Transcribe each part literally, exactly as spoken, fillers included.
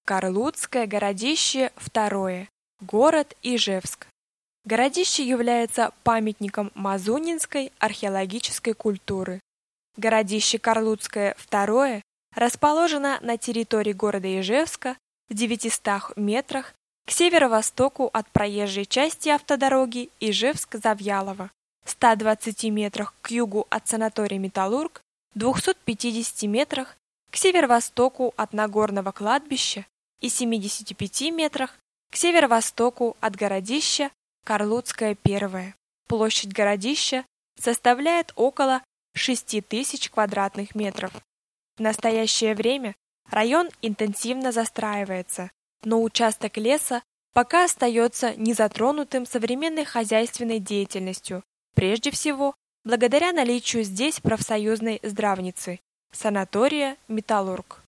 Карлудское городище второе. Город Ижевск. Городище является памятником мазунинской археологической культуры. Городище Карлудское второе расположено на территории города Ижевска в девятистах метрах к северо-востоку от проезжей части автодороги Ижевск-Завьялово, ста двадцати метрах к югу от санатория «Металлург», двухсот пятидесяти метрах к северо-востоку от Нагорного кладбища и семидесяти пяти метрах к северо-востоку от городища Карлудское первое. Площадь городища составляет около шести тысяч квадратных метров. В настоящее время район интенсивно застраивается, но участок леса пока остается незатронутым современной хозяйственной деятельностью, прежде всего благодаря наличию здесь профсоюзной здравницы, санатория «Металлург».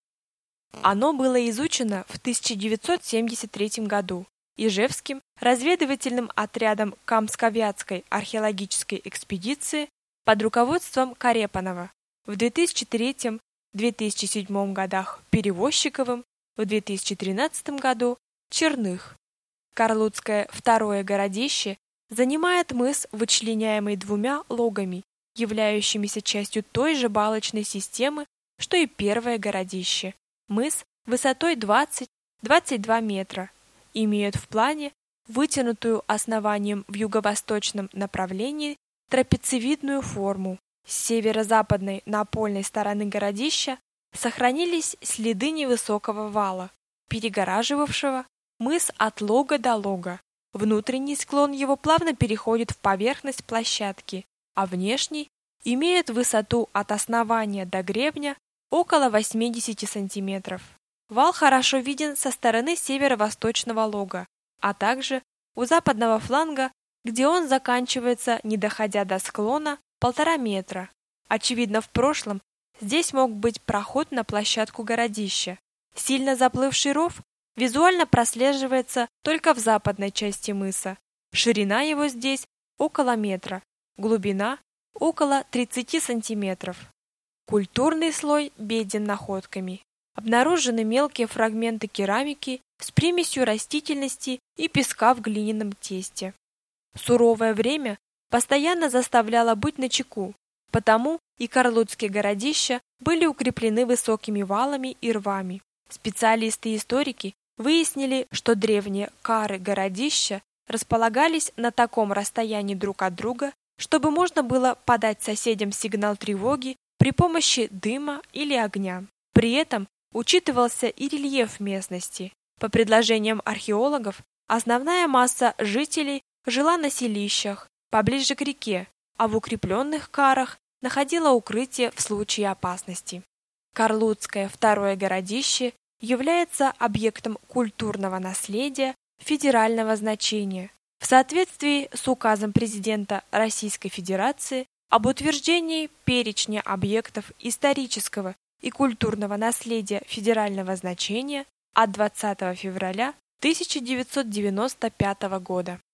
Оно было изучено в тысяча девятьсот семьдесят третьем году Ижевским разведывательным отрядом Камско-Вятской археологической экспедиции под руководством Карепанова, в две тысячи третьем — две тысячи седьмом годах Перевозчиковым, в две тысячи тринадцатом году Черных. Карлудское второе городище занимает мыс, вычленяемый двумя логами, являющимися частью той же балочной системы, что и первое городище. Мыс высотой двадцать — двадцать два метра имеет в плане вытянутую основанием в юго-восточном направлении трапециевидную форму. С северо-западной напольной стороны городища сохранились следы невысокого вала, перегораживавшего мыс от лога до лога. Внутренний склон его плавно переходит в поверхность площадки, а внешний имеет высоту от основания до гребня около восьмидесяти сантиметров. Вал хорошо виден со стороны северо-восточного лога, а также у западного фланга, где он заканчивается, не доходя до склона, полтора метра. Очевидно, в прошлом здесь мог быть проход на площадку городища. Сильно заплывший ров визуально прослеживается только в западной части мыса. Ширина его здесь около метра, глубина около тридцати сантиметров. Культурный слой беден находками. Обнаружены мелкие фрагменты керамики с примесью растительности и песка в глиняном тесте. Суровое время постоянно заставляло быть начеку, потому и карлудские городища были укреплены высокими валами и рвами. Специалисты и историки выяснили, что древние кары городища располагались на таком расстоянии друг от друга, чтобы можно было подать соседям сигнал тревоги при помощи дыма или огня. При этом учитывался и рельеф местности. По предложениям археологов, основная масса жителей жила на селищах, поближе к реке, а в укрепленных карах находила укрытие в случае опасности. Карлудское второе городище является объектом культурного наследия федерального значения. В соответствии с указом президента Российской Федерации об утверждении перечня объектов исторического и культурного наследия федерального значения от двадцатого февраля тысяча девятьсот девяносто пятого года.